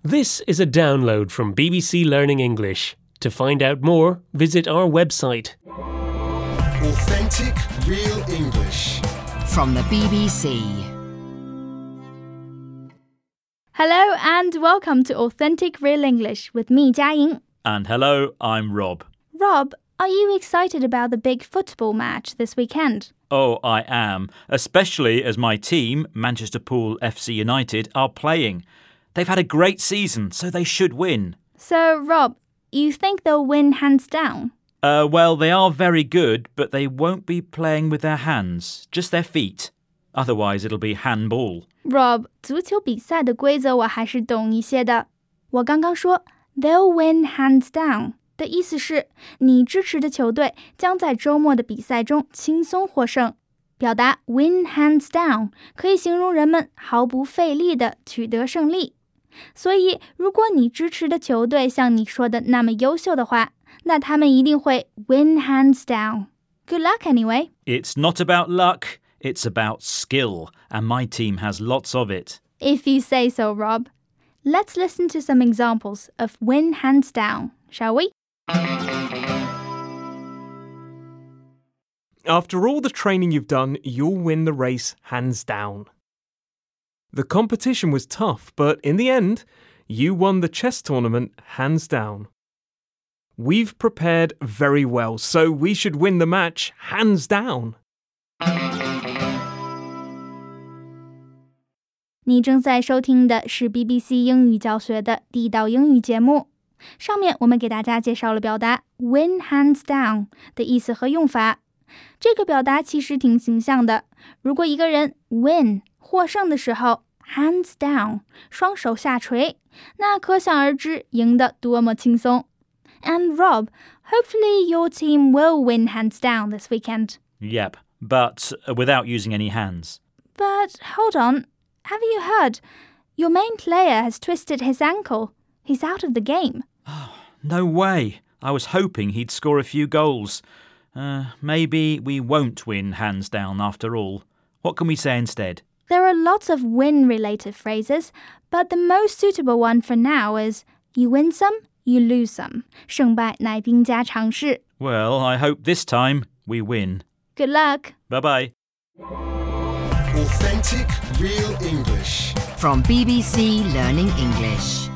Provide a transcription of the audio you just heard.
This is a download from BBC Learning English. To find out more, visit our website. Authentic Real English from the BBC. Hello and welcome to Authentic Real English with me, Jiaying. And hello, I'm Rob. Rob, are you excited about the big football match this weekend? Oh, I am, especially as my team, Manchester Pool FC United, are playing. They've had a great season, so they should win. So, Rob, you think they'll win hands down? Well, they are very good, but they won't be playing with their hands, just their feet. Otherwise, it'll be handball. Rob, 足球比赛的规则我还是懂一些的。我刚刚说 they'll win hands down 的意思是你支持的球队将在周末的比赛中轻松获胜。表达 win hands down 可以形容人们毫不费力地取得胜利。所以，如果你支持的球队像你说的那么优秀的话，那他们一定会 win hands down. Good luck anyway. It's not about luck, it's about skill, and my team has lots of it. If you say so, Rob. Let's listen to some examples of win hands down, shall we? After all the training you've done, you'll win the race hands down. The competition was tough, but in the end, you won the chess tournament hands down. We've prepared very well, so we should win the match hands down. 你正在收听的是 BBC 英语教学的地道英语节目。上面我们给大家介绍了表达 win hands down 的意思和用法。这个表达其实挺形象的。如果一个人 win 获胜的时候 hands down 双手下垂，那可想而知赢得多么轻松。And Rob, hopefully your team will win hands down this weekend. Yep, but without using any hands. But hold on.Have you heard? Your main player has twisted his ankle. He's out of the game. No way. I was hoping he'd score a few goals. Maybe we won't win hands down after all. What can we say instead? There are lots of win-related phrases, but the most suitable one for now is you win some, you lose some. 胜败乃兵家常事. Well, I hope this time we win. Good luck. Bye-bye. Authentic Real English from BBC Learning English.